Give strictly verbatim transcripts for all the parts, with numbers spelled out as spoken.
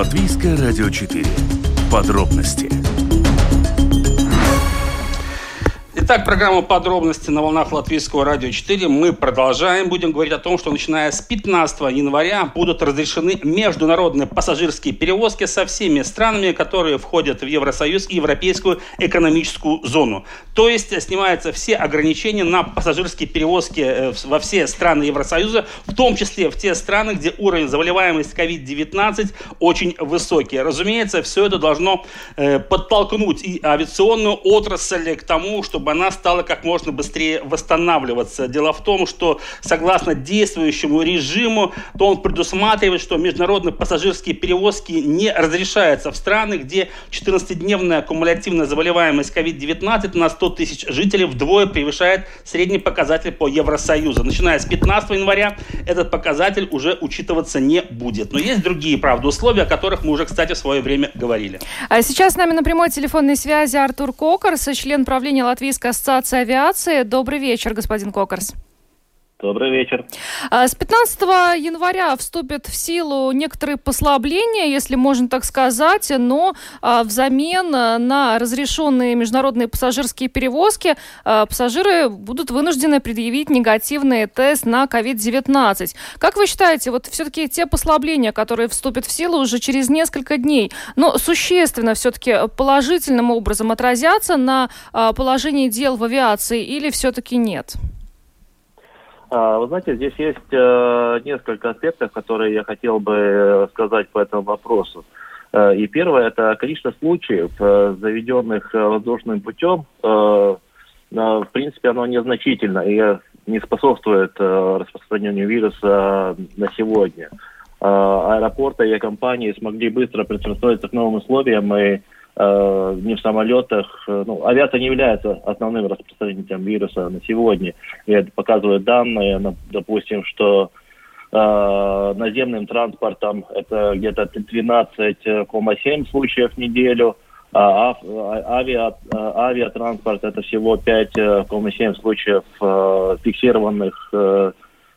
Латвийское радио четыре. Подробности. Итак, программа «Подробности» на волнах Латвийского радио четыре. Мы продолжаем. Будем говорить о том, что начиная с пятнадцатого января будут разрешены международные пассажирские перевозки со всеми странами, которые входят в Евросоюз и Европейскую экономическую зону. То есть снимаются все ограничения на пассажирские перевозки во все страны Евросоюза, в том числе в те страны, где уровень заболеваемости ковид девятнадцать очень высокий. Разумеется, все это должно э, подтолкнуть и авиационную отрасль к тому, чтобы она стала как можно быстрее восстанавливаться. Дело в том, что согласно действующему режиму, то он предусматривает, что международные пассажирские перевозки не разрешаются в страны, где четырнадцатидневная кумулятивная заболеваемость ковид девятнадцать на сто тысяч жителей вдвое превышает средний показатель по Евросоюзу. Начиная с пятнадцатого января этот показатель уже учитываться не будет. Но есть другие, правда, условия, о которых мы уже, кстати, в свое время говорили. А сейчас с нами на прямой телефонной связи Артур Кокарс, член правления Латвийской ассоциации авиации. Добрый вечер, господин Кокарс. Добрый вечер. С пятнадцатого января вступят в силу некоторые послабления, если можно так сказать, но взамен на разрешенные международные пассажирские перевозки пассажиры будут вынуждены предъявить негативный тест на ковид девятнадцать. Как вы считаете, вот все-таки те послабления, которые вступят в силу уже через несколько дней, но существенно все-таки положительным образом отразятся на положении дел в авиации или все-таки нет? Вы знаете, здесь есть э, несколько аспектов, которые я хотел бы сказать по этому вопросу. Э, и первое, это количество случаев, э, заведенных э, воздушным путем, э, э, в принципе, оно незначительно и не способствует э, распространению вируса на сегодня. Э, аэропорты и компании смогли быстро приспособиться к новым условиям и Uh, не в самолетах. Ну, авиация не является основным распространителем вируса на сегодня. И это показывают данные, допустим, что uh, наземным транспортом это где-то тринадцать целых семь десятых случаев в неделю, а авиа, авиатранспорт это всего пять целых семь десятых случаев uh, фиксированных uh,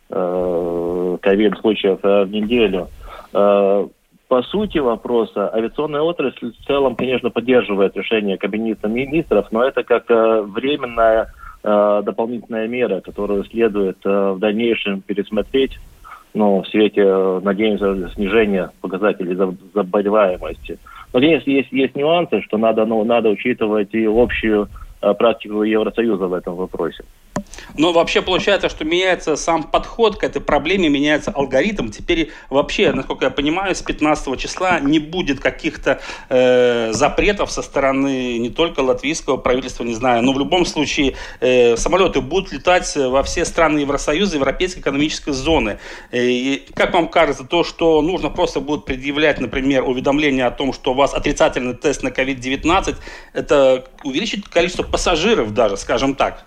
uh, ковид-случаев uh, в неделю. Uh, По сути вопроса, авиационная отрасль в целом, конечно, поддерживает решение Кабинета министров, но это как э, временная э, дополнительная мера, которую следует э, в дальнейшем пересмотреть, ну, в свете, э, надеемся, снижения показателей заболеваемости. Но, конечно, есть, есть нюансы, что надо, ну, надо учитывать и общую э, практику Евросоюза в этом вопросе. Но вообще получается, что меняется сам подход к этой проблеме, меняется алгоритм. Теперь вообще, насколько я понимаю, с пятнадцатого числа не будет каких-то э, запретов со стороны не только латвийского правительства, не знаю, но в любом случае э, самолеты будут летать во все страны Евросоюза, Европейской экономической зоны. И как вам кажется, то, что нужно просто будет предъявлять, например, уведомление о том, что у вас отрицательный тест на ковид девятнадцать, это увеличит количество пассажиров даже, скажем так?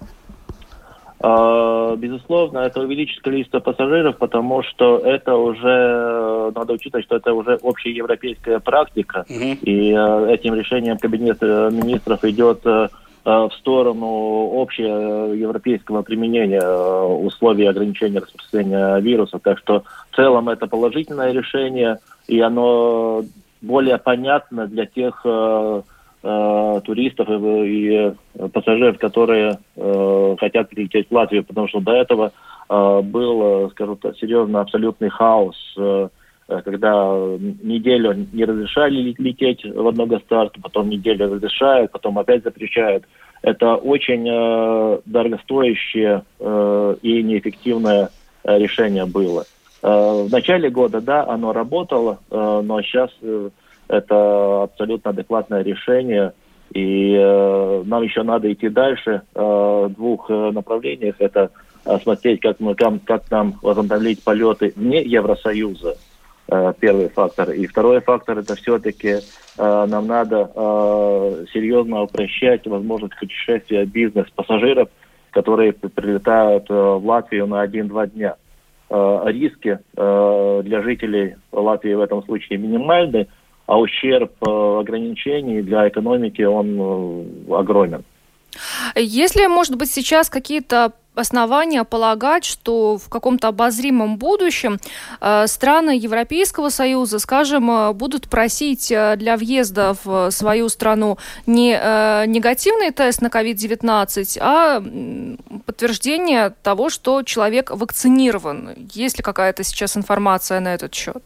Безусловно, это увеличит количество пассажиров, потому что это уже, надо учитывать, что это уже общеевропейская практика, mm-hmm. и этим решением Кабинета министров идет в сторону общеевропейского применения условий ограничения распространения вируса. Так что в целом это положительное решение, и оно более понятно для тех туристов и, и пассажиров, которые э, хотят прилететь в Латвию, потому что до этого э, был, скажу так, серьезно абсолютный хаос, э, когда неделю не разрешали лететь в одно государство, потом неделю разрешают, потом опять запрещают. Это очень э, дорогостоящее э, и неэффективное э, решение было. Э, в начале года, да, оно работало, э, но сейчас э, это абсолютно адекватное решение, и э, нам еще надо идти дальше э, в двух э, направлениях. Это э, смотреть, как, мы, как, как нам возобновить полеты вне Евросоюза, э, первый фактор. И второй фактор, это все-таки э, нам надо э, серьезно упрощать возможность путешествия бизнес-пассажиров, которые прилетают э, в Латвию на один-два дня. Э, риски э, для жителей Латвии в этом случае минимальны, а ущерб э, ограничений для экономики, он э, огромен. Есть ли, может быть, сейчас какие-то основания полагать, что в каком-то обозримом будущем э, страны Европейского Союза, скажем, будут просить для въезда в свою страну не э, негативный тест на ковид девятнадцать, а подтверждение того, что человек вакцинирован. Есть ли какая-то сейчас информация на этот счет?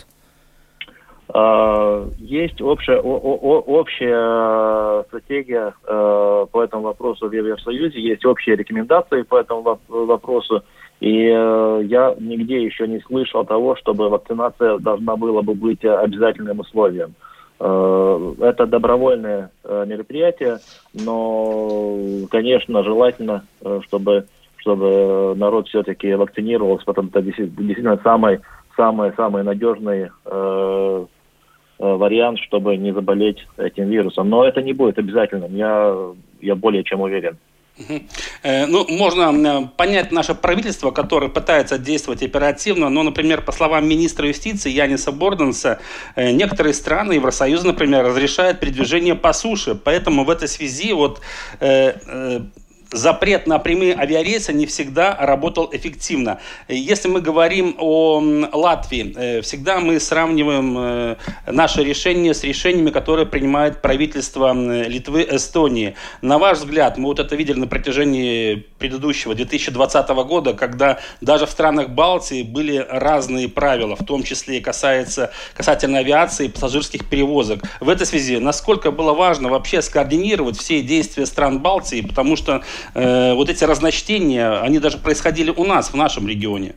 Есть общая, общая стратегия по этому вопросу в Евросоюзе, есть общие рекомендации по этому вопросу, и я нигде еще не слышал того, чтобы вакцинация должна была бы быть обязательным условием. Это добровольное мероприятие, но, конечно, желательно, чтобы, чтобы народ все-таки вакцинировался, потому что это действительно самый, самый, самый надежный вариант, чтобы не заболеть этим вирусом. Но это не будет обязательным, я, я более чем уверен. Угу. Э, ну, можно понять наше правительство, которое пытается действовать оперативно, но, например, по словам министра юстиции Яниса Борденса, э, некоторые страны Евросоюза, например, разрешают передвижение по суше, поэтому в этой связи вот э, э, запрет на прямые авиарейсы не всегда работал эффективно. Если мы говорим о Латвии, всегда мы сравниваем наши решения с решениями, которые принимает правительство Литвы, Эстонии. На ваш взгляд, мы вот это видели на протяжении предыдущего две тысячи двадцатого года, когда даже в странах Балтии были разные правила, в том числе и касается, касательно авиации и пассажирских перевозок. В этой связи, насколько было важно вообще скоординировать все действия стран Балтии, потому что вот эти разночтения, они даже происходили у нас, в нашем регионе.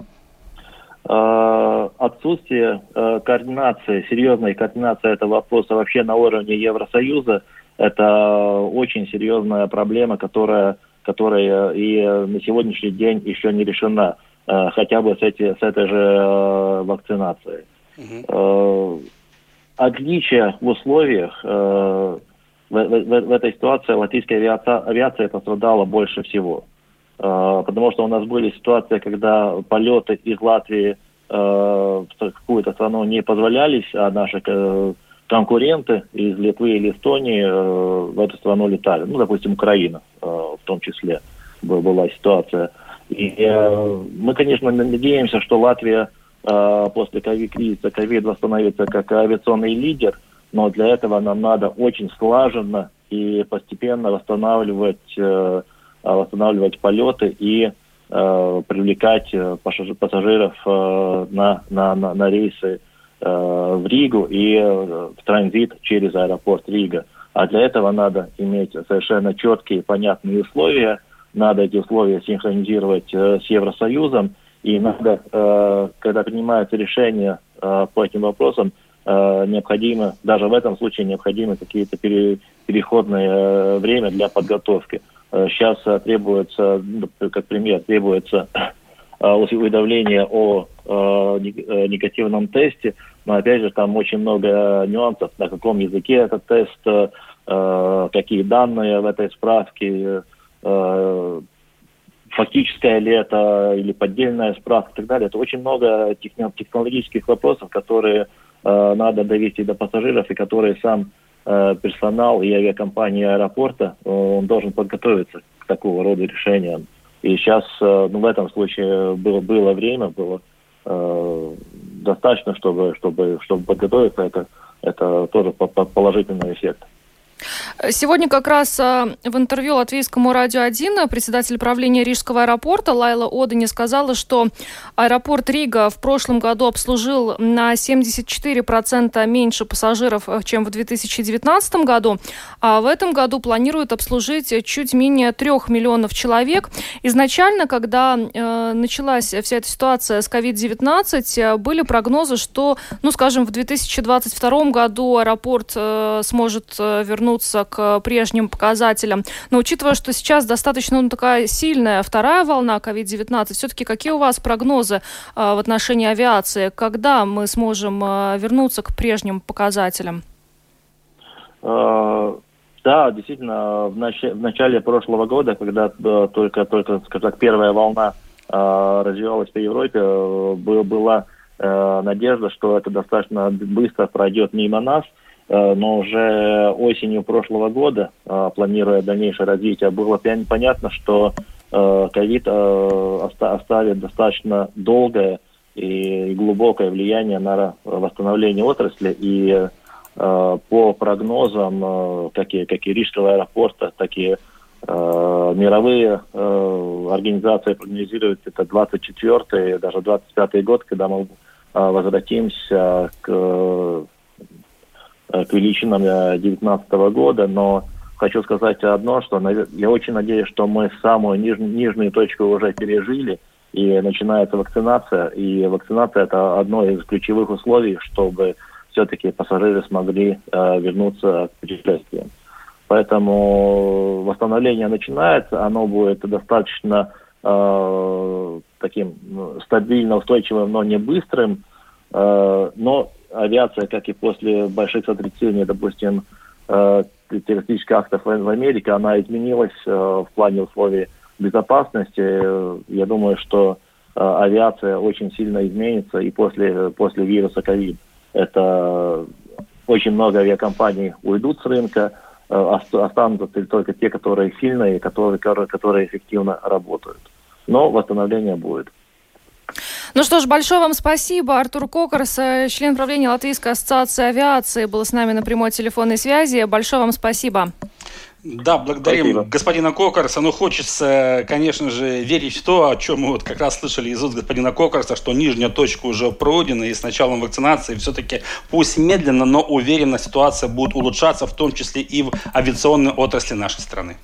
Отсутствие координации, серьезной координации этого вопроса вообще на уровне Евросоюза, это очень серьезная проблема, которая, которая и на сегодняшний день еще не решена, хотя бы с, эти, с этой же вакцинацией. Угу. Отличие в условиях... В, в, в этой ситуации латвийская авиация, авиация пострадала больше всего. Э, потому что у нас были ситуации, когда полеты из Латвии э, в какую-то страну не позволялись, а наши э, конкуренты из Литвы или Эстонии э, в эту страну летали. Ну, допустим, Украина э, в том числе была ситуация. И э, мы, конечно, надеемся, что Латвия э, после кризиса ковид восстановится как авиационный лидер, но для этого нам надо очень слаженно и постепенно восстанавливать, э, восстанавливать полеты и э, привлекать пассажиров э, на, на, на, на рейсы э, в Ригу и э, в транзит через аэропорт Рига. А для этого надо иметь совершенно четкие, понятные условия. Надо эти условия синхронизировать э, с Евросоюзом. И надо, э, когда принимаются решения э, по этим вопросам, необходимо, даже в этом случае необходимы какие-то пере, переходное время для подготовки. Сейчас требуется, как пример, требуется уведомление о негативном тесте, но опять же там очень много нюансов, на каком языке этот тест, какие данные в этой справке, фактическая ли это или поддельная справка и так далее. Это очень много технологических вопросов, которые надо довести до пассажиров, и которые сам э, персонал и авиакомпания аэропорта, э, он должен подготовиться к такого рода решениям. И сейчас, э, ну, в этом случае было, было время, было э, достаточно, чтобы, чтобы, чтобы подготовиться. Это, это тоже положительный эффект. Сегодня как раз в интервью Латвийскому радио один председатель правления Рижского аэропорта Лайла Одени сказала, что аэропорт Рига в прошлом году обслужил на семьдесят четыре процента меньше пассажиров, чем в две тысячи девятнадцатом году, а в этом году планирует обслужить чуть менее трех миллионов человек. Изначально, когда э, началась вся эта ситуация с ковид девятнадцать, были прогнозы, что, ну, скажем, в две тысячи двадцать втором году аэропорт э, сможет вернуться к прежним показателям. Но учитывая, что сейчас достаточно ну, такая сильная вторая волна ковид девятнадцать, все-таки какие у вас прогнозы э, в отношении авиации? Когда мы сможем э, вернуться к прежним показателям? Uh... Да, действительно, в, нач- в начале прошлого года, когда да, только, только, скажем так, первая волна э, развивалась по Европе, э, был, была э, надежда, что это достаточно быстро пройдет мимо нас, э, но уже осенью прошлого года, э, планируя дальнейшее развитие, было понятно, что ковид оставит достаточно долгое и глубокое влияние на восстановление отрасли. И по прогнозам, как и, как и Рижского аэропорта, так и мировые организации прогнозируют это двадцать четвёртый, даже двадцать пятый год, когда мы возвратимся к, к величинам девятнадцатого года. Но хочу сказать одно, что я очень надеюсь, что мы самую ниж, нижнюю точку уже пережили, и начинается вакцинация. И вакцинация – это одно из ключевых условий, чтобы все-таки пассажиры смогли э, вернуться к путешествиям. Поэтому восстановление начинается, оно будет достаточно э, таким стабильно устойчивым, но не быстрым. Э, но авиация, как и после больших сотрясений, допустим, э, террористических актов в Америке, она изменилась э, в плане условий безопасности. Я думаю, что э, авиация очень сильно изменится и после, после вируса ковид. Это очень много авиакомпаний уйдут с рынка, останутся только те, которые сильные, которые, которые эффективно работают. Но восстановление будет. Ну что ж, большое вам спасибо. Артур Кокорс, член правления Латвийской ассоциации авиации, был с нами на прямой телефонной связи. Большое вам спасибо. Да, благодарим Спасибо. господина Кокорса. Ну, хочется, конечно же, верить в то, о чем мы вот как раз слышали из уст господина Кокорса, что нижняя точка уже пройдена, и с началом вакцинации все-таки, пусть медленно, но уверенно ситуация будет улучшаться, в том числе и в авиационной отрасли нашей страны.